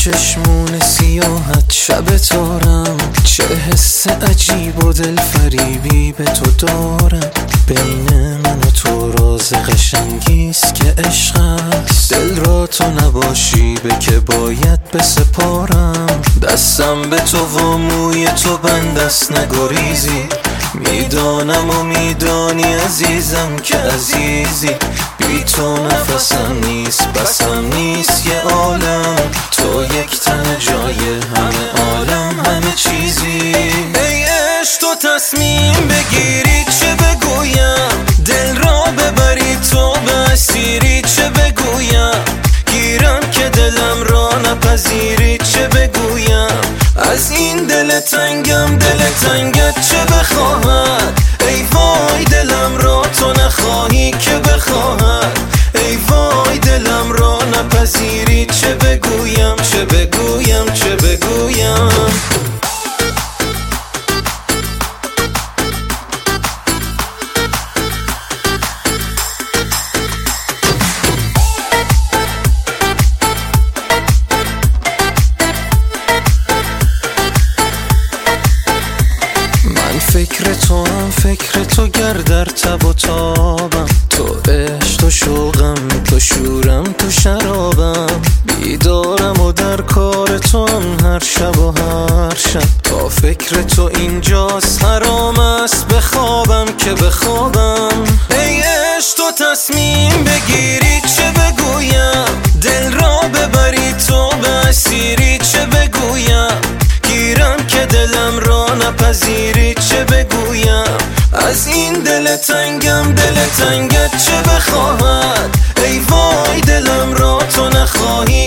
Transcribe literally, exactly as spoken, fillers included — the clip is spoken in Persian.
چشمون سیاحت شب تارم، چه حس عجیب و دل فریبی به تو دارم. بین من و تو راز قشنگیست که عشق است، دل را تو نباشی به که باید بسپارم. دستم به تو و موی تو بند است نگریزی، میدانم و میدانی عزیزم که عزیزی. بی تو نفسم نیست بسم نیست یه عالم، تو یک تن جای همه عالم همه چیزی. ای عشق تو تصمیم بگیری چه بگویم، دل را ببری تو به اسیری چه بگویم. گیرم که دلم را نپذیری چه بگویم، از این دل تنگم دل تنگت چه بخواهد. ای وای دلم را تو نخواهی که بخواهد، ای وای دلم را نپذیری چه بگویم چه بگویم چه بگویم. فکر تو هم فکر تو گر در تب و تابم، تو عشق تو شوقم تو شورم تو شرابم. بیدارم و در کار تو هم هر شب و هر شب، تا فکر تو اینجاست حرام است بخوابم که بخوابم. ای عشق تو تصمیم بگیری چه بگویم، دل را ببری تو به اسیری چه بگویم. گیرم که دلم را نپذیری چه بگویم، از این دل تنگم دل تنگت چه بخواهد. ای وای دلم را تو نخواهی